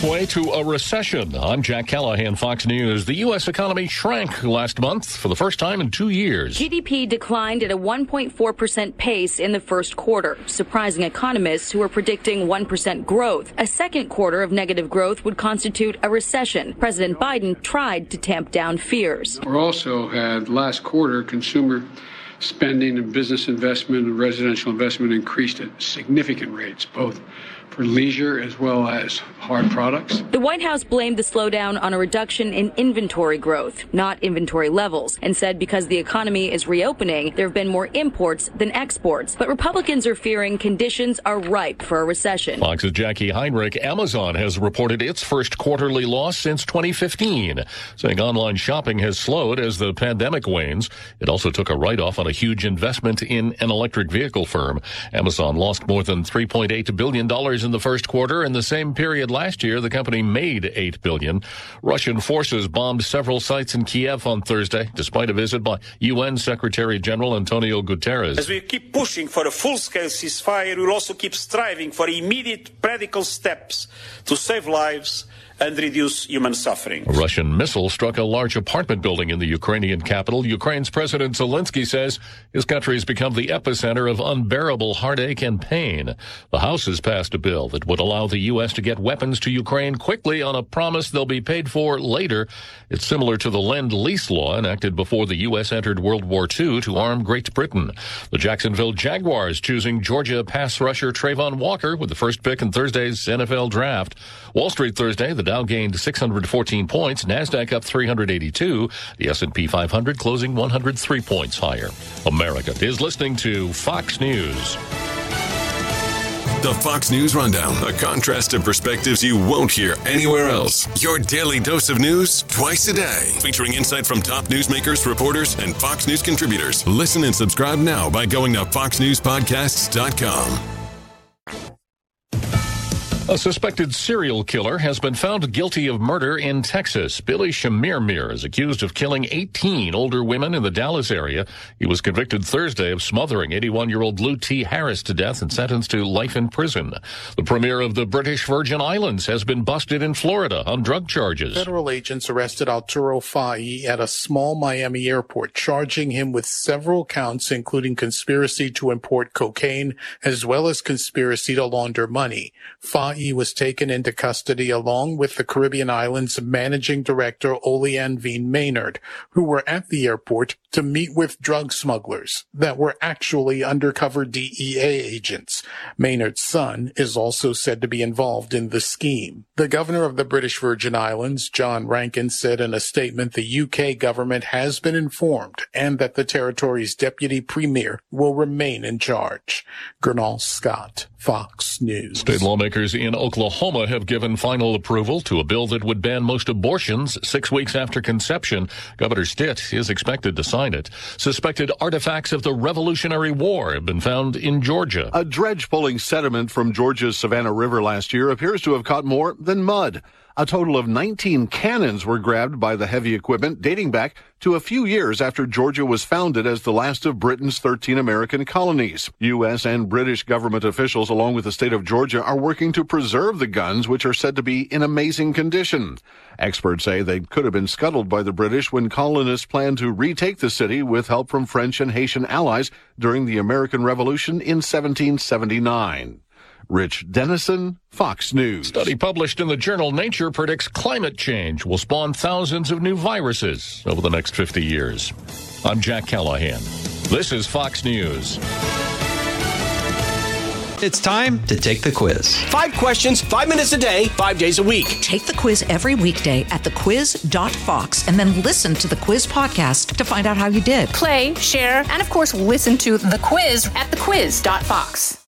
Halfway to a recession. I'm Jack Callahan, Fox News. The U.S. economy shrank last month for the first time in 2 years. GDP declined at a 1.4% pace in the first quarter, surprising economists who are predicting 1% growth. A second quarter of negative growth would constitute a recession. President Biden tried to tamp down fears. We also had last quarter consumer spending and business investment and residential investment increased at significant rates, both for leisure as well as hard products. The White House blamed the slowdown on a reduction in inventory growth, not inventory levels, and said because the economy is reopening, there have been more imports than exports. But Republicans are fearing conditions are ripe for a recession. Fox's Jackie Heinrich. Amazon has reported its first quarterly loss since 2015, saying online shopping has slowed as the pandemic wanes. It also took a write-off on a huge investment in an electric vehicle firm. Amazon lost more than $3.8 billion in the first quarter. In the same period last year, the company made $8 billion. Russian forces bombed several sites in Kiev on Thursday, despite a visit by UN Secretary General Antonio Guterres. As we keep pushing for a full-scale ceasefire, we'll also keep striving for immediate practical steps to save lives and reduce human suffering. A Russian missile struck a large apartment building in the Ukrainian capital. Ukraine's President Zelensky says his country has become the epicenter of unbearable heartache and pain. The House has passed a bill that would allow the U.S. to get weapons to Ukraine quickly on a promise they'll be paid for later. It's similar to the Lend-Lease law enacted before the U.S. entered World War II to arm Great Britain. The Jacksonville Jaguars choosing Georgia pass rusher Trayvon Walker with the first pick in Thursday's NFL draft. Wall Street Thursday, the Dow gained 614 points, NASDAQ up 382, the S&P 500 closing 103 points higher. America is listening to Fox News. The Fox News Rundown, a contrast of perspectives you won't hear anywhere else. Your daily dose of news twice a day, featuring insight from top newsmakers, reporters, and Fox News contributors. Listen and subscribe now by going to foxnewspodcasts.com. A suspected serial killer has been found guilty of murder in Texas. Billy Shamirmir is accused of killing 18 older women in the Dallas area. He was convicted Thursday of smothering 81-year-old Lou T. Harris to death and sentenced to life in prison. The premier of the British Virgin Islands has been busted in Florida on drug charges. Federal agents arrested Arturo Fai at a small Miami airport, charging him with several counts, including conspiracy to import cocaine, as well as conspiracy to launder money. Fai was taken into custody along with the Caribbean Islands managing director Oleanne Veen Maynard, who were at the airport to meet with drug smugglers that were actually undercover DEA agents. Maynard's son is also said to be involved in the scheme. The governor of the British Virgin Islands, John Rankin, said in a statement the UK government has been informed and that the territory's deputy premier will remain in charge. Gernal Scott, Fox News. State lawmakers in Oklahoma have given final approval to a bill that would ban most abortions 6 weeks after conception. Governor Stitt is expected to sign it. Suspected artifacts of the Revolutionary War have been found in Georgia. A dredge pulling sediment from Georgia's Savannah River last year appears to have caught more than mud. A total of 19 cannons were grabbed by the heavy equipment, dating back to a few years after Georgia was founded as the last of Britain's 13 American colonies. U.S. and British government officials, along with the state of Georgia, are working to preserve the guns, which are said to be in amazing condition. Experts say they could have been scuttled by the British when colonists planned to retake the city with help from French and Haitian allies during the American Revolution in 1779. Rich Dennison, Fox News. Study published in the journal Nature predicts climate change will spawn thousands of new viruses over the next 50 years. I'm Jack Callahan. This is Fox News. It's time to take the quiz. 5 questions, 5 minutes a day, 5 days a week. Take the quiz every weekday at thequiz.fox and then listen to the quiz podcast to find out how you did. Play, share, and of course listen to the quiz at thequiz.fox.